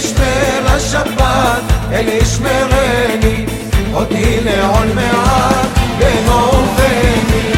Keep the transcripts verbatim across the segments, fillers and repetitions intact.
ישמר השבת, אל ישמרני, אותי לעול מעט ונופני.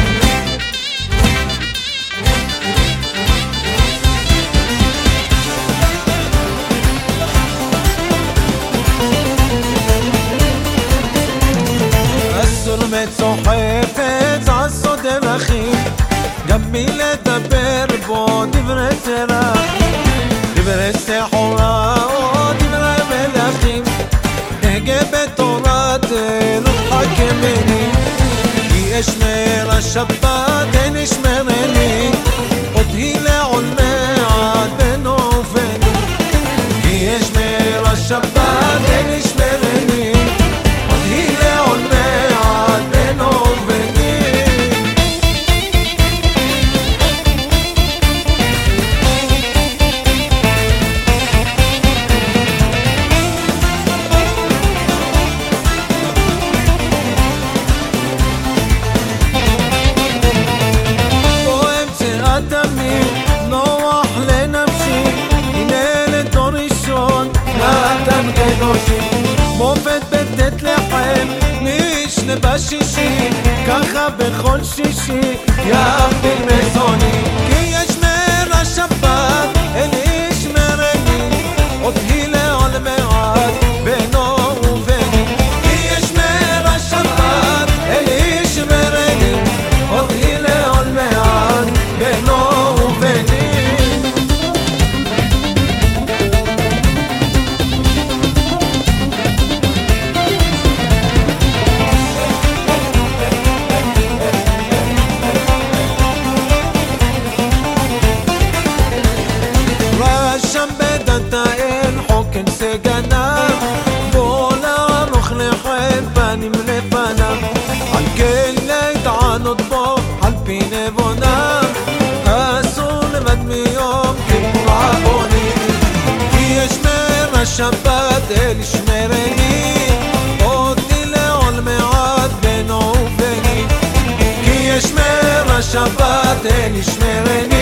הסולמת סוחפת על סוד דרכים, גם מלדבר בו דברי תרח, דברי סחורה או דברי מלכים, הגה בתורת אלוהים חכמני. כי אשמר השבת אין ישמרני, אותי לעול מעט ונופני. כי אשמר השבת אין ישמרני, אותי לעול מעט ונופני. נוח לנפשי, הנה לדור ראשון נתן קדושי, מופת בית לחם משנה בשישי, ככה בכל שישי יחביל מזוני. כי ישמר השבת אל ישמרני, אותי לעול מעט בינו וביני. כי ישמר השבת אל ישמרני, אותי לעול מעט בינו וביני. רשם בדתאל חוקן סגנה, בוא נערוך לכם פנים לפניו, על כן להתענות בו על פי נבונם, אסור לבד מיום כיפור עוונים. כי ישמר השבת אל ישמרני, אותי לעול מעט בינו וביני. כי ישמר השבת אל ישמרני,